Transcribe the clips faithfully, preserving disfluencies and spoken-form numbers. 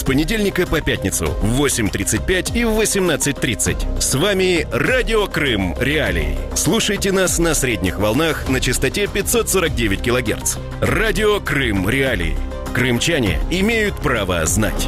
С понедельника по пятницу в восемь тридцать пять и в восемнадцать тридцать. С вами Радио Крым Реалии. Слушайте нас на средних волнах на частоте пятьсот сорок девять килогерц. Радио Крым Реалии. Крымчане имеют право знать.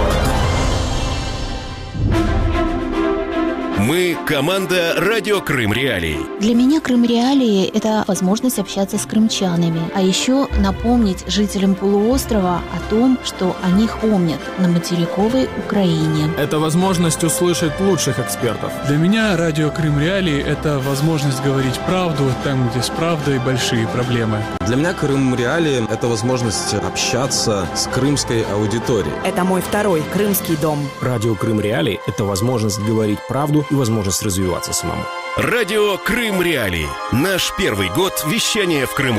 Мы – команда «Радио Крым Реалии». Для меня Крым Реалии – это возможность общаться с крымчанами, а еще напомнить жителям полуострова о том, что о них помнят на материковой Украине. Это возможность услышать лучших экспертов. Для меня Радио Крым Реалии – это возможность говорить правду там, где с правдой большие проблемы. Для меня Крым Реалии – это возможность общаться с крымской аудиторией. Это мой второй крымский дом. Радио Крым Реалии – это возможность говорить правду и возможность развиваться самому. Радио Крым Реалии. Наш первый год вещания в Крыму.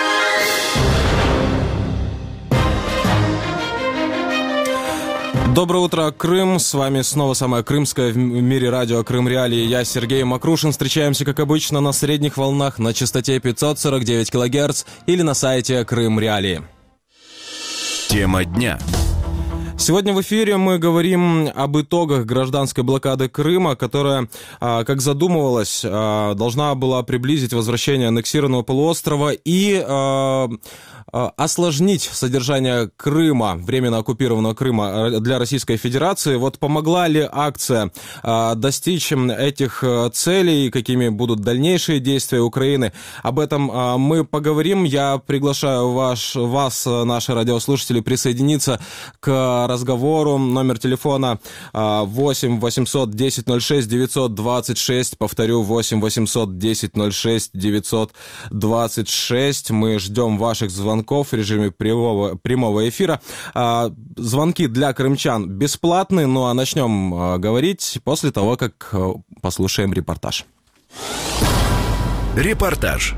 Доброе утро, Крым. С вами снова самое крымское в мире радио Крым Реалии. Я Сергей Макрушин. Встречаемся, как обычно, на средних волнах на частоте пятьсот сорок девять килогерц или на сайте Крым Реалии. Тема дня. Сегодня в эфире мы говорим об итогах гражданской блокады Крыма, которая, как задумывалось, должна была приблизить возвращение аннексированного полуострова и осложнить содержание Крыма, временно оккупированного Крыма для Российской Федерации. Вот помогла ли акция достичь этих целей, какими будут дальнейшие действия Украины? Об этом мы поговорим. Я приглашаю ваш, вас, наши радиослушатели, присоединиться к разговору. Номер телефона восемь восемьсот десять ноль шесть девятьсот двадцать шесть. Повторю, восемь восемьсот десять ноль шесть девятьсот двадцать шесть. Мы ждем ваших звонков в режиме прямого, прямого эфира. Звонки для крымчан бесплатные, ну а начнем говорить после того, как послушаем репортаж. Репортаж.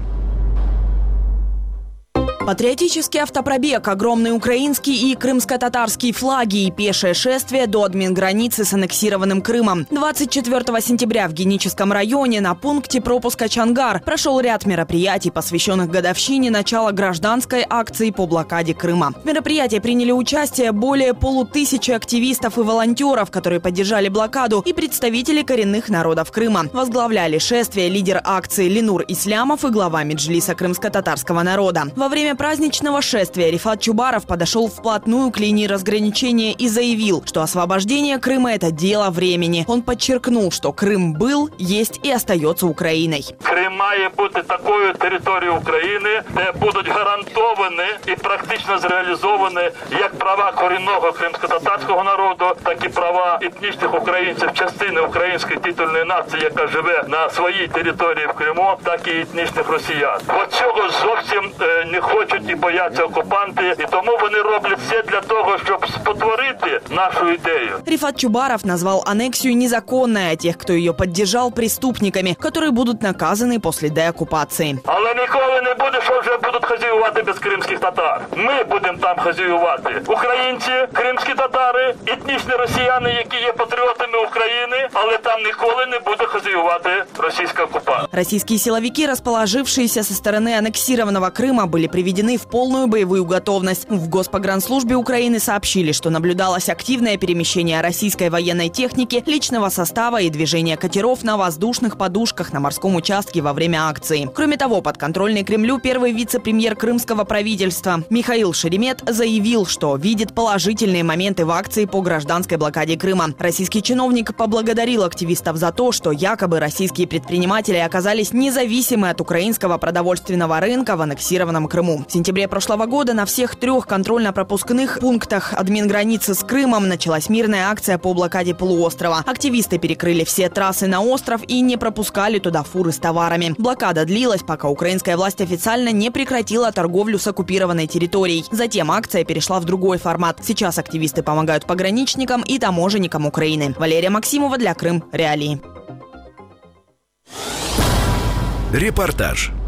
Патриотический автопробег, огромный украинский и крымско-татарские флаги и пешее шествие до админграницы с аннексированным Крымом. двадцать четвёртого сентября в Геническом районе на пункте пропуска Чангар прошел ряд мероприятий, посвященных годовщине начала гражданской акции по блокаде Крыма. В мероприятии приняли участие более полутысячи активистов и волонтеров, которые поддержали блокаду, и представители коренных народов Крыма. Возглавляли шествие лидер акции Ленур Ислямов и глава Меджлиса крымско-татарского народа. Во время праздничного шествия Рифат Чубаров подошел вплотную к линии разграничения и заявил, что освобождение Крыма – это дело времени. Он подчеркнул, что Крым был, есть і остается Україною. Крим має бути такою територією України, де будуть гарантовані і практично зреалізовані як права корінного кримсько-татарського народу, так і права етнічних українців, частини української титульної нації, яка живе на своїй території в Криму, так і етнічних росіян. От цього зовсім не хочуть і бояться окупанти, і тому вони роблять все для того, щоб спотворити нашу ідею. Рифат Чубаров назвал аннексию незаконной, а тех, кто ее поддержал, преступниками, которые будут наказаны после деоккупации. Але ніколи не буде, що вже будуть хазяювати без кримських татар. Ми будемо там хазяювати. Українці, кримські татари, етнічні росіяни, які є патріотами України, але там ніколи не буде хазяювати російська окупація. Российские силовики, расположившиеся со стороны аннексированного Крыма, были приведены в полную боевую готовность. В Госпогранслужбе Украины сообщили, что наблюдалось активное перемещение российской военной техники, личного состава и движения катеров на воздушных подушках на морском участке во время акции. Кроме того, подконтрольный Кремлю первый вице-премьер крымского правительства Михаил Шеремет заявил, что видит положительные моменты в акции по гражданской блокаде Крыма. Российский чиновник поблагодарил активистов за то, что якобы российские предприниматели оказались независимы от украинского продовольственного рынка в аннексированном Крыму. В сентябре прошлого года на всех трех контрольно-пропускных пунктах админграницы с Крымом началась мирная акция по блокаде полуострова. Активисты перекрыли все трассы на остров и не пропускали туда фуры с товарами. Блокада длилась, пока украинская власть официально не прекратила торговлю с оккупированной территорией. Затем акция перешла в другой формат. Сейчас активисты помогают пограничникам и таможенникам Украины. Валерия Максимова для Крым Реалии. Репортаж.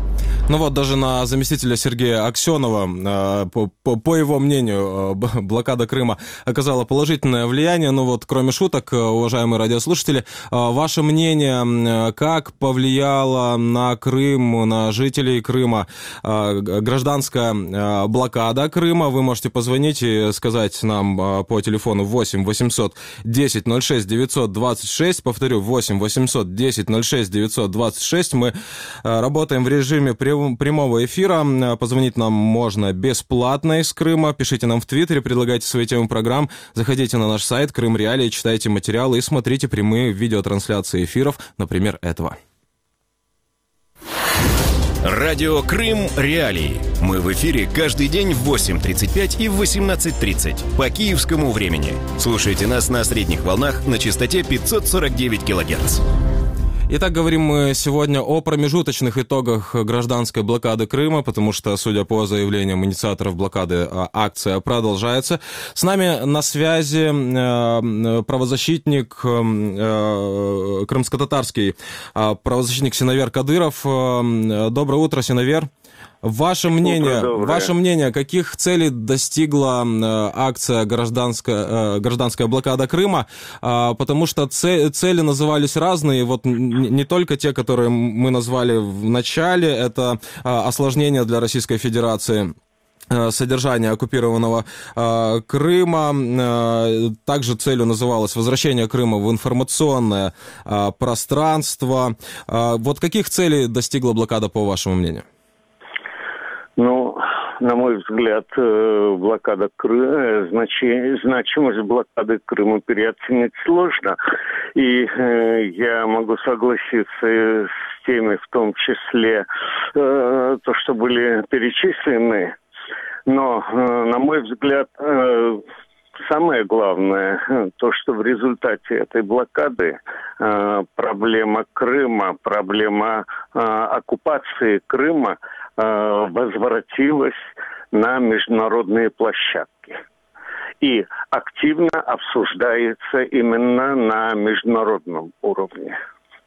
Ну вот даже на заместителя Сергея Аксенова, по, по, по его мнению, блокада Крыма оказала положительное влияние. Ну вот, кроме шуток, уважаемые радиослушатели, ваше мнение, как повлияла на Крым, на жителей Крыма гражданская блокада Крыма? Вы можете позвонить и сказать нам по телефону восемь восемьсот десять ноль шесть девятьсот двадцать шесть. Повторю, восемь восемьсот десять ноль шесть девятьсот двадцать шесть. Мы работаем в режиме прямого эфира. Позвонить нам можно бесплатно из Крыма. Пишите нам в Твиттере, предлагайте свои темы программ. Заходите на наш сайт Крым Реалии, читайте материалы и смотрите прямые видеотрансляции эфиров, например, этого. Радио Крым Реалии. Мы в эфире каждый день в восемь тридцать пять и в восемнадцать тридцать по киевскому времени. Слушайте нас на средних волнах на частоте пятьсот сорок девять килогерц. Итак, говорим мы сегодня о промежуточных итогах гражданской блокады Крыма, потому что, судя по заявлениям инициаторов блокады, акция продолжается. С нами на связи правозащитник, крымско-татарский правозащитник Синавер Кадыров. Доброе утро, Синавер. Ваше мнение, ваше мнение, каких целей достигла акция гражданская, гражданская блокада Крыма? Потому что цели назывались разные, вот не только те, которые мы назвали в начале, это осложнение для Российской Федерации содержания оккупированного э, Крыма. Э, также целью называлось возвращение Крыма в информационное э, пространство. Э, вот каких целей достигла блокада, по вашему мнению? Ну, на мой взгляд, блокада Крыма, значи, значимость блокады Крыма переоценить сложно. И э, я могу согласиться с теми, в том числе, э, то, что были перечислены. Но, э, на мой взгляд, э, самое главное, то, что в результате этой блокады э, проблема Крыма, проблема э, оккупации Крыма э, возвратилась на международные площадки. И активно обсуждается именно на международном уровне.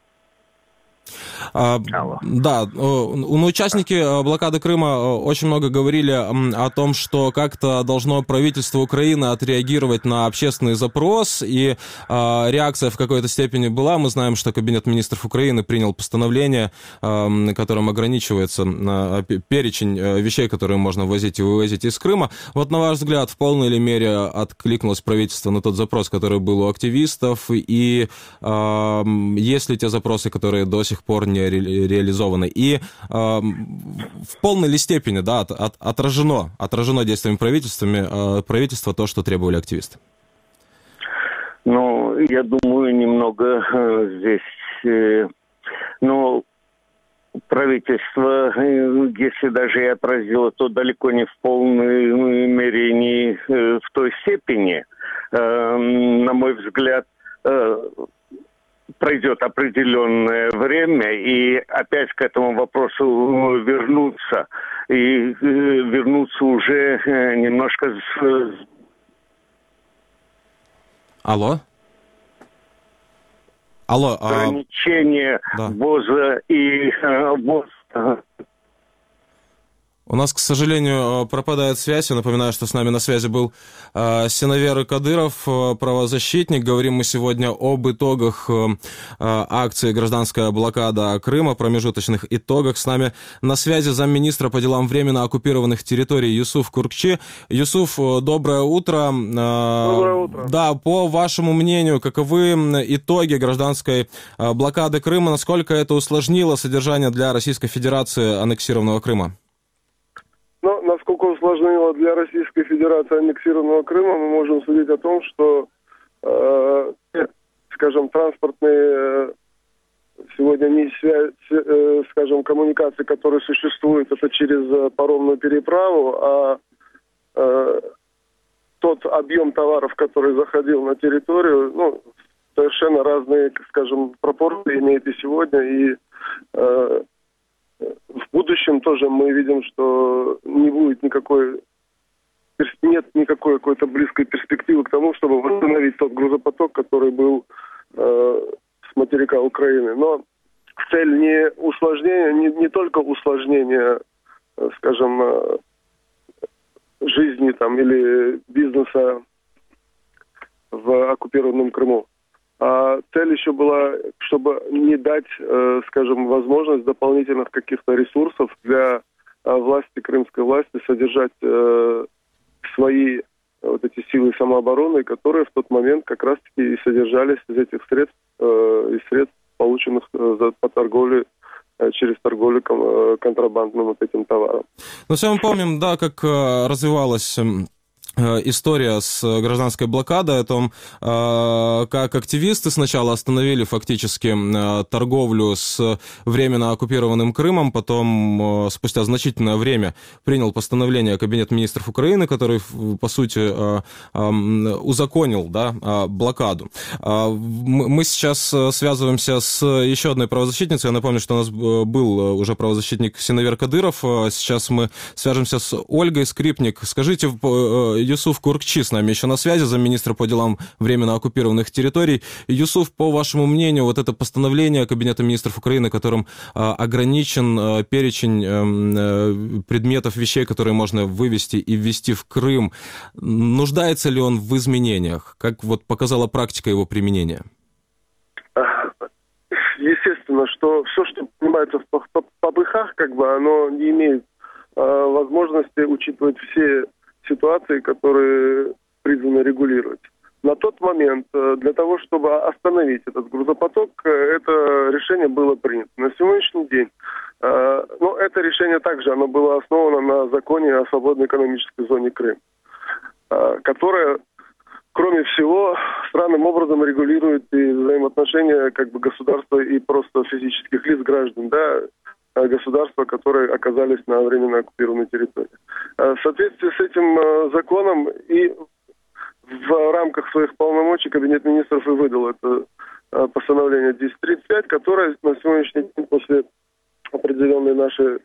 А, да, ну, участники блокады Крыма очень много говорили о том, что как-то должно правительство Украины отреагировать на общественный запрос, и а, реакция в какой-то степени была. Мы знаем, что Кабинет министров Украины принял постановление, а, которым ограничивается а, перечень вещей, которые можно ввозить и вывозить из Крыма. Вот, на ваш взгляд, в полной ли мере откликнулось правительство на тот запрос, который был у активистов, и а, есть ли те запросы, которые до сих пор не ре- реализованы, и э, в полной ли степени, да, от, от, отражено, отражено действиями правительствами, э, правительства то, что требовали активисты? Ну, я думаю, немного э, здесь, э, ну, правительство, э, если даже и отразило, то далеко не в полной мере, не э, в той степени, э, на мой взгляд, э, пройдет определенное время, и опять к этому вопросу вернуться, и вернуться уже немножко с... Алло? Алло. Ограничение а... ввоза и ввоз... У нас, к сожалению, пропадает связь. Я напоминаю, что с нами на связи был э, Синавер Кадыров, э, правозащитник. Говорим мы сегодня об итогах э, акции «Гражданская блокада Крыма», промежуточных итогах. С нами на связи замминистра по делам временно оккупированных территорий Юсуф Куркчи. Юсуф, доброе утро. Э, доброе утро. Да, по вашему мнению, каковы итоги гражданской э, блокады Крыма? Насколько это усложнило содержание для Российской Федерации аннексированного Крыма? Ну, насколько усложнило для Российской Федерации аннексированного Крыма, мы можем судить о том, что, э, скажем, транспортные э, сегодня не связь, э, скажем, коммуникации, которые существуют, это через паромную переправу, а э, тот объем товаров, который заходил на территорию, ну, совершенно разные, скажем, пропорции имеет и сегодня, и э, в будущем тоже мы видим, что не будет никакой, нет никакой какой-то близкой перспективы к тому, чтобы восстановить тот грузопоток, который был э, с материка Украины. Но цель не усложнение, не, не только усложнение, скажем, жизни там или бизнеса в оккупированном Крыму. А цель еще была, чтобы не дать, скажем, возможность дополнительных каких-то ресурсов для власти, крымской власти, содержать свои вот эти силы самообороны, которые в тот момент как раз-таки и содержались из этих средств, из средств, полученных по торговле, через торговлю контрабандным вот этим товаром. Ну, все мы помним, да, как развивалась история с гражданской блокадой, о том, как активисты сначала остановили фактически торговлю с временно оккупированным Крымом, потом спустя значительное время принял постановление Кабинет министров Украины, который, по сути, узаконил, да, блокаду. Мы сейчас связываемся с еще одной правозащитницей. Я напомню, что у нас был уже правозащитник Синавер Кадыров. Сейчас мы свяжемся с Ольгой Скрипник. Скажите, Юсуф Куркчи с нами еще на связи, замминистра по делам временно оккупированных территорий. Юсуф, по вашему мнению, вот это постановление Кабинета министров Украины, которым а, ограничен а, перечень а, предметов, вещей, которые можно вывести и ввести в Крым, нуждается ли он в изменениях? Как вот показала практика его применения? Естественно, что все, что принимается в ПБХ, как бы оно не имеет а, возможности учитывать все ситуации, которые призваны регулировать. На тот момент для того, чтобы остановить этот грузопоток, это решение было принято. На сегодняшний день, ну, это решение также, оно было основано на законе о свободной экономической зоне Крым, которое, кроме всего, странным образом регулирует и взаимоотношения как бы государства и просто физических лиц, граждан, да, государства, которые оказались на временно оккупированной территории. В соответствии с этим законом и в рамках своих полномочий Кабинет министров и выдал это постановление десять тридцать пять, которое на сегодняшний день после определенной нашей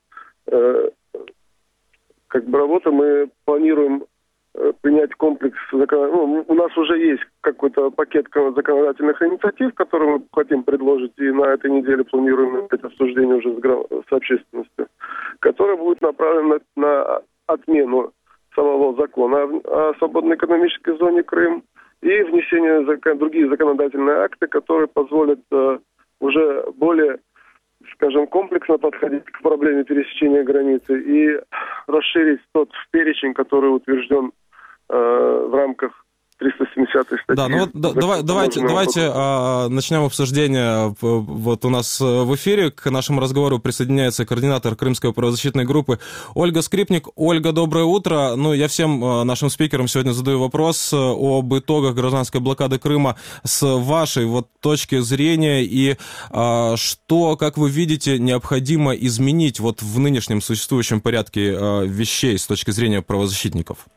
как бы работы мы планируем принять комплекс закон... ну, у нас уже есть какой-то пакет законодательных инициатив, которые мы хотим предложить, и на этой неделе планируем это обсуждение уже с, гра... с общественностью, которое будет направлено на, на отмену самого закона о, о свободной экономической зоне Крым и внесение закон... другие законодательные акты, которые позволят э, уже более, скажем, комплексно подходить к проблеме пересечения границы и расширить тот перечень, который утвержден в рамках триста семидесятой статьи. Да, ну вот да, давай, давайте, давайте а, начнем обсуждение. Вот у нас в эфире к нашему разговору присоединяется координатор Крымской правозащитной группы Ольга Скрипник. Ольга, доброе утро. Ну, я всем нашим спикерам сегодня задаю вопрос об итогах гражданской блокады Крыма с вашей вот точки зрения и а, что, как вы видите, необходимо изменить вот в нынешнем существующем порядке а, вещей с точки зрения правозащитников?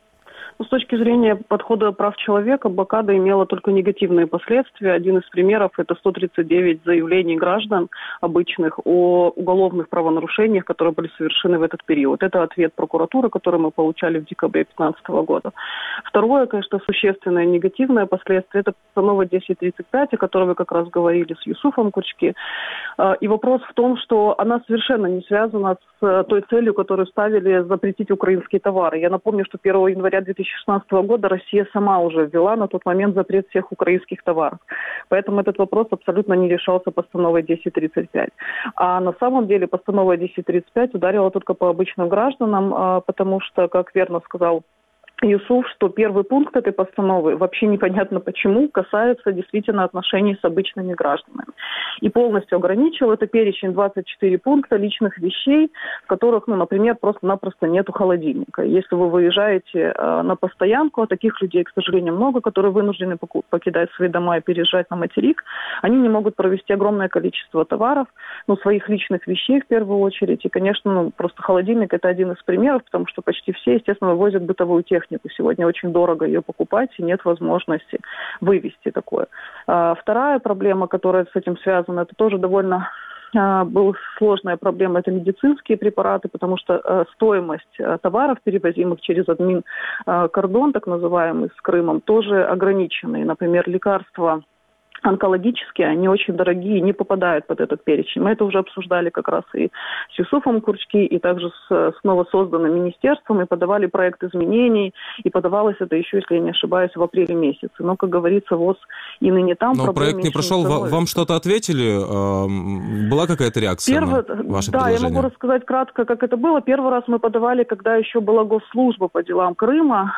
С точки зрения подхода прав человека, блокада имела только негативные последствия. Один из примеров – это сто тридцать девять заявлений граждан обычных о уголовных правонарушениях, которые были совершены в этот период. Это ответ прокуратуры, который мы получали в декабре две тысячи пятнадцатого года. Второе, конечно, существенное негативное последствие – это постанова десять тридцать пять, о которой вы как раз говорили с Юсуфом Куркчи. И вопрос в том, что она совершенно не связана с той целью, которую ставили запретить украинские товары. Я напомню, что первого января две тысячи шестнадцатого года Россия сама уже ввела на тот момент запрет всех украинских товаров. Поэтому этот вопрос абсолютно не решался постановой десять тридцать пять. А на самом деле постанова десять тридцать пять ударила только по обычным гражданам, потому что, как верно сказал Юсуф, что первый пункт этой постановы, вообще непонятно почему, касается действительно отношений с обычными гражданами. И полностью ограничил это перечень двадцать четыре пункта личных вещей, в которых, ну, например, просто-напросто нету холодильника. Если вы выезжаете э, на постоянку, а таких людей, к сожалению, много, которые вынуждены покидать свои дома и переезжать на материк, они не могут провести огромное количество товаров, ну, своих личных вещей в первую очередь. И, конечно, ну, просто холодильник – это один из примеров, потому что почти все, естественно, вывозят бытовую технику. Сегодня очень дорого ее покупать, и нет возможности вывести такое. А, вторая проблема, которая с этим связана, это тоже довольно а, была сложная проблема, это медицинские препараты, потому что а, стоимость а, товаров, перевозимых через админ-кордон, так называемый, с Крымом, тоже ограничена. И, например, лекарства онкологические, они очень дорогие, не попадают под этот перечень. Мы это уже обсуждали как раз и с Юсуфом Курчки, и также с, с новосозданным министерством, и подавали проект изменений, и подавалось это еще, если я не ошибаюсь, в апреле месяце. Но, как говорится, ВОЗ и ныне там. Но проект не прошел, не вам что-то ответили? Была какая-то реакция Первый, на ваше да, предложение? Да, я могу рассказать кратко, как это было. Первый раз мы подавали, когда еще была госслужба по делам Крыма,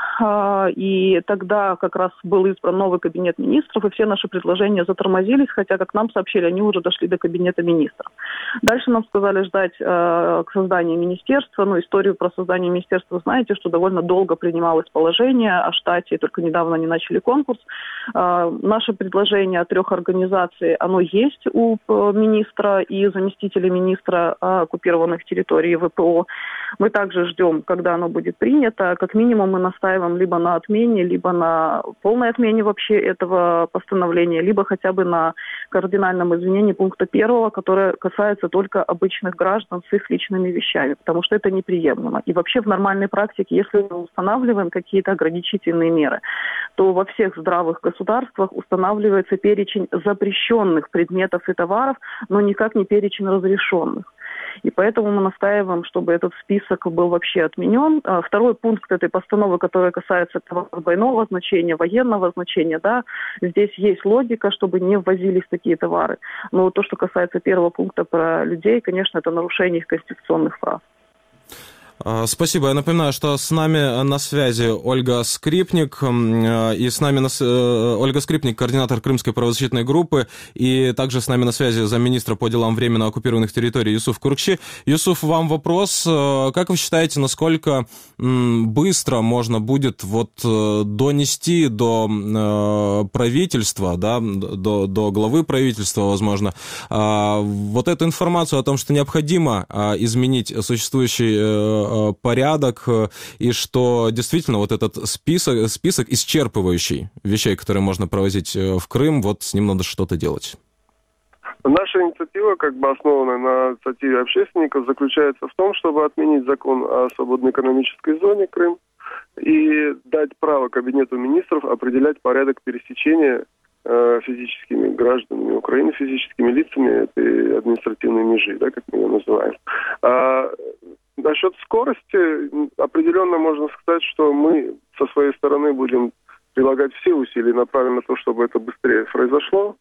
и тогда как раз был избран новый кабинет министров, и все наши предложения затормозились, хотя, как нам сообщили, они уже дошли до кабинета министров. Дальше нам сказали ждать э, к созданию министерства. Ну, историю про создание министерства знаете, что довольно долго принималось положение о штате, только недавно они начали конкурс. Э, наше предложение о трех организациях, оно есть у э, министра и заместителя министра э, оккупированных территорий ВПО. Мы также ждем, когда оно будет принято. Как минимум мы настаиваем либо на отмене, либо на полной отмене вообще этого постановления, либо хотя бы на кардинальном изменении пункта первого, которое касается только обычных граждан с их личными вещами, потому что это неприемлемо. И вообще в нормальной практике, если мы устанавливаем какие-то ограничительные меры, то во всех здравых государствах устанавливается перечень запрещенных предметов и товаров, но никак не перечень разрешенных. И поэтому мы настаиваем, чтобы этот список был вообще отменен. Второй пункт этой постановы, который касается товаров двойного значения, военного значения, да, здесь есть логика, чтобы не ввозились такие товары. Но то, что касается первого пункта про людей, конечно, это нарушение их конституционных прав. Спасибо. Я напоминаю, что с нами на связи Ольга Скрипник, и с нами на... Ольга Скрипник, координатор Крымской правозащитной группы, и также с нами на связи замминистра по делам временно оккупированных территорий Юсуф Курчки. Юсуф, вам вопрос. Как вы считаете, насколько быстро можно будет вот донести до правительства, да, до, до главы правительства, возможно, вот эту информацию о том, что необходимо изменить существующий порядок, и что действительно вот этот список, список исчерпывающий вещей, которые можно провозить в Крым, вот с ним надо что-то делать? Наша инициатива, как бы основанная на инициативе общественников, заключается в том, чтобы отменить закон о свободной экономической зоне Крым и дать право Кабинету министров определять порядок пересечения э, физическими гражданами Украины, физическими лицами этой административной межи, да, как мы ее называем. А насчет скорости, определенно можно сказать, что мы со своей стороны будем прилагать все усилия, направленные на то, чтобы это быстрее произошло.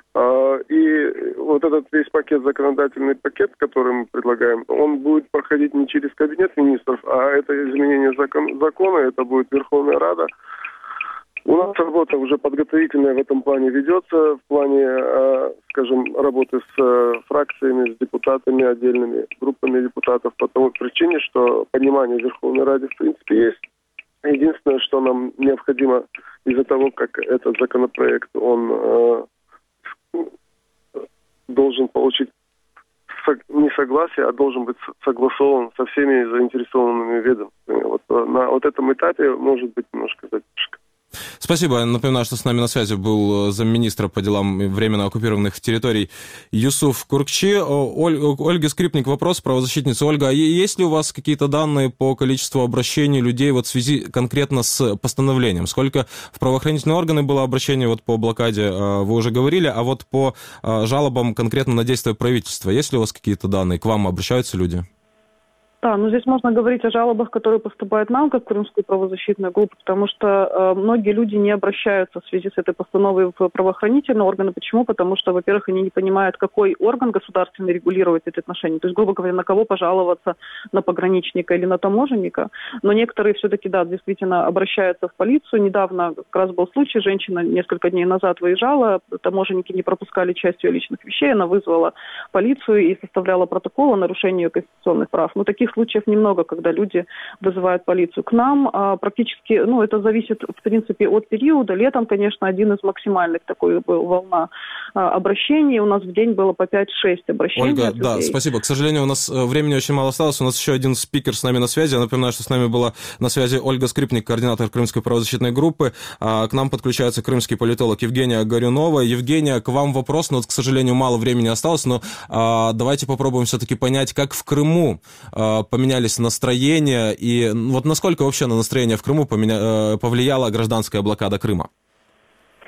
И вот этот весь пакет, законодательный пакет, который мы предлагаем, он будет проходить не через Кабинет министров, а это изменение закон, закона, это будет Верховная Рада. У нас работа уже подготовительная в этом плане ведется, в плане, скажем, работы с фракциями, с депутатами, отдельными группами депутатов, по той причине, что понимание Верховной Рады в принципе есть. Единственное, что нам необходимо из-за того, как этот законопроект, он э, должен получить не согласие, а должен быть согласован со всеми заинтересованными ведомствами. Вот на вот этом этапе может быть немножко задержка. Спасибо. Я напоминаю, что с нами на связи был замминистра по делам временно оккупированных территорий Юсуф Курчки. Оль, Ольга Скрипник, вопрос, правозащитница. Ольга, а есть ли у вас какие-то данные по количеству обращений людей вот в связи конкретно с постановлением? Сколько в правоохранительные органы было обращений вот по блокаде, вы уже говорили, а вот по жалобам конкретно на действия правительства, есть ли у вас какие-то данные? К вам обращаются люди? Да, ну здесь можно говорить о жалобах, которые поступают нам, как в Крымскую правозащитную группу, потому что э, многие люди не обращаются в связи с этой постановой в правоохранительные органы. Почему? Потому что, во-первых, они не понимают, какой орган государственный регулирует эти отношения. То есть, грубо говоря, на кого пожаловаться, на пограничника или на таможенника. Но некоторые все-таки, да, действительно обращаются в полицию. Недавно как раз был случай, женщина несколько дней назад выезжала, таможенники не пропускали часть ее личных вещей, она вызвала полицию и составляла протокол о нарушении ее конституционных прав. Ну, таких случаев немного, когда люди вызывают полицию. К нам а, практически, ну, это зависит, в принципе, от периода. Летом, конечно, один из максимальных такой был волна а, обращений. У нас в день было по пять-шесть обращений. Ольга, да, спасибо. К сожалению, у нас времени очень мало осталось. У нас еще один спикер с нами на связи. Я напоминаю, что с нами была на связи Ольга Скрипник, координатор Крымской правозащитной группы. А, к нам подключается крымский политолог Евгения Горюнова. Евгения, к вам вопрос, но, вот, к сожалению, мало времени осталось, но а, давайте попробуем все-таки понять, как в Крыму а, поменялись настроения, и вот насколько вообще на настроение в Крыму поменя... повлияла гражданская блокада Крыма?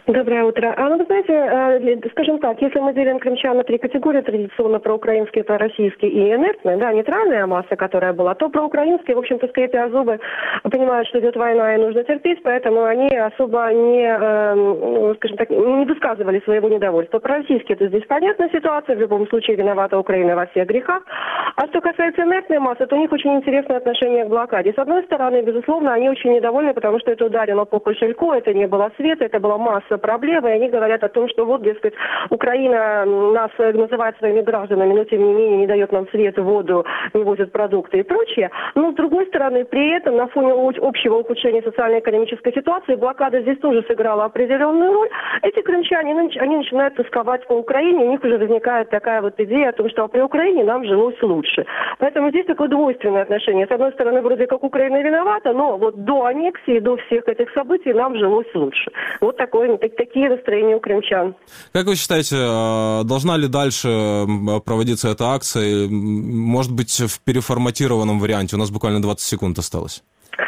Доброе утро. А, ну, вы знаете, скажем так, если мы делим крымчан на три категории, традиционно проукраинские, пророссийские и инертные, да, нейтральная масса, которая была, то проукраинские, в общем-то, скрипя зубы, понимают, что идет война и нужно терпеть, поэтому они особо не, э, скажем так, не высказывали своего недовольства. Пророссийские, это здесь понятная ситуация, в любом случае виновата Украина во всех грехах. А что касается инертной массы, то у них очень интересное отношение к блокаде. С одной стороны, безусловно, они очень недовольны, потому что это ударило по кошельку, это не было света, это была масса проблемы, и они говорят о том, что вот, дескать, Украина нас называет своими гражданами, но тем не менее не дает нам свет, воду, не возит продукты и прочее. Но с другой стороны, при этом на фоне общего ухудшения социально-экономической ситуации блокада здесь тоже сыграла определенную роль. Эти крымчане, они начинают тосковать по Украине, у них уже возникает такая вот идея о том, что при Украине нам жилось лучше. Поэтому здесь такое двойственное отношение. С одной стороны, вроде как Украина виновата, но вот до аннексии, до всех этих событий нам жилось лучше. Вот такое, такие настроения у крымчан. Как вы считаете, должна ли дальше проводиться эта акция? Может быть, в переформатированном варианте? У нас буквально двадцать секунд осталось.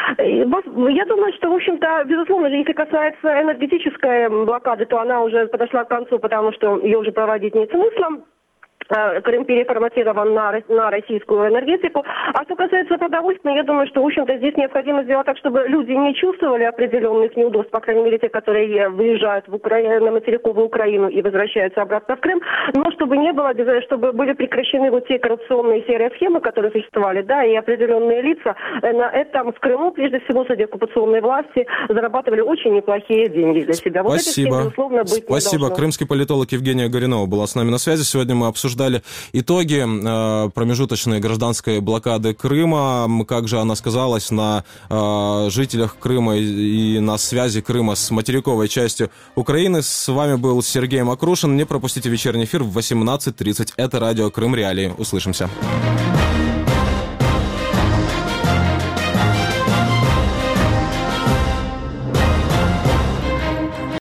Я думаю, что, в общем-то, безусловно, если касается энергетической блокады, то она уже подошла к концу, потому что ее уже проводить нет смысла. Крым переформатирован на, на российскую энергетику. А что касается продовольствия, я думаю, что, в общем-то, здесь необходимо сделать так, чтобы люди не чувствовали определенных неудобств, по крайней мере, те, которые выезжают в Укра... на материковую Украину и возвращаются обратно в Крым, но чтобы не было, чтобы были прекращены вот те коррупционные серые схемы, которые существовали, да, и определенные лица на этом в Крыму, прежде всего, среди оккупационной власти, зарабатывали очень неплохие деньги для себя. Вот Спасибо. Это, безусловно, быть Спасибо. Крымский политолог Евгения Горинова была с нами на связи. Сегодня мы обсуждали итоги э, промежуточной гражданской блокады Крыма, как же она сказалась на э, жителях Крыма и, и на связи Крыма с материковой частью Украины. С вами был Сергей Макрушин. Не пропустите вечерний эфир в восемнадцать тридцать. Это радио Крым Реалии. Услышимся.